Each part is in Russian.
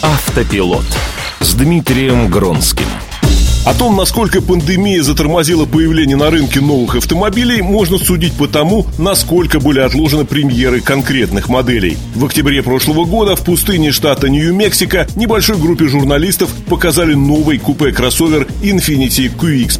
Автопилот с Дмитрием Гронским. О том, насколько пандемия затормозила появление на рынке новых автомобилей, можно судить по тому, насколько были отложены премьеры конкретных моделей. В октябре прошлого года в пустыне штата Нью-Мексико небольшой группе журналистов показали новый купе-кроссовер Infiniti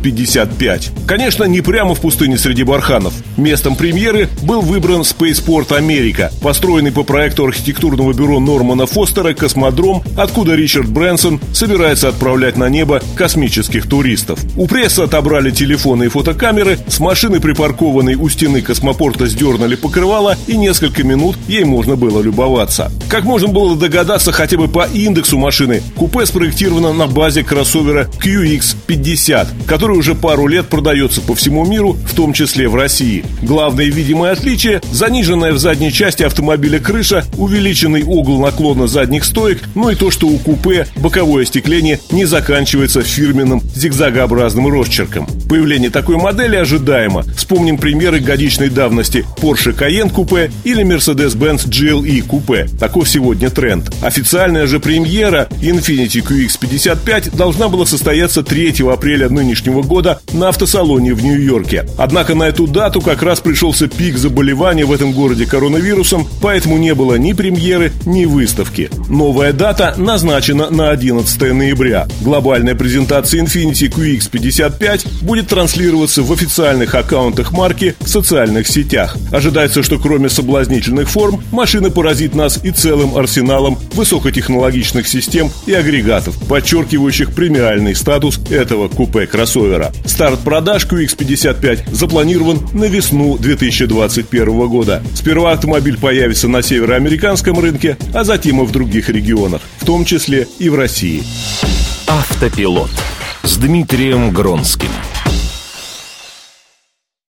QX55. Конечно, не прямо в пустыне среди барханов. Местом премьеры был выбран Spaceport America, построенный по проекту архитектурного бюро Нормана Фостера космодром, откуда Ричард Брэнсон собирается отправлять на небо космических туристов. У прессы отобрали телефоны и фотокамеры, с машины, припаркованной у стены космопорта, сдернули покрывало, и несколько минут ей можно было любоваться. Как можно было догадаться хотя бы по индексу машины, купе спроектировано на базе кроссовера QX50, который уже пару лет продается по всему миру, в том числе в России. Главное видимое отличие – заниженная в задней части автомобиля крыша, увеличенный угол наклона задних стоек, ну и то, что у купе боковое остекление не заканчивается фирменным зигзагообразным росчерком. Появление такой модели ожидаемо. Вспомним примеры годичной давности Porsche Cayenne купе или Mercedes-Benz GLE купе. Таков сегодня тренд. Официальная же премьера Infiniti QX55 должна была состояться 3 апреля нынешнего года на автосалоне в Нью-Йорке. Однако на эту дату как раз пришелся пик заболевания в этом городе коронавирусом, поэтому не было ни премьеры, ни выставки. Новая дата назначена на 11 ноября. Глобальная презентация Infiniti QX55 будет транслироваться в официальных аккаунтах марки в социальных сетях. Ожидается, что кроме соблазнительных форм, машина поразит нас и целым арсеналом высокотехнологичных систем и агрегатов, подчеркивающих премиальный статус этого купе-кроссовера. Старт продаж QX55 запланирован на весну 2021 года. Сперва автомобиль появится на североамериканском рынке, а затем и в других регионах, в том числе и в России. Автопилот с Дмитрием Гронским.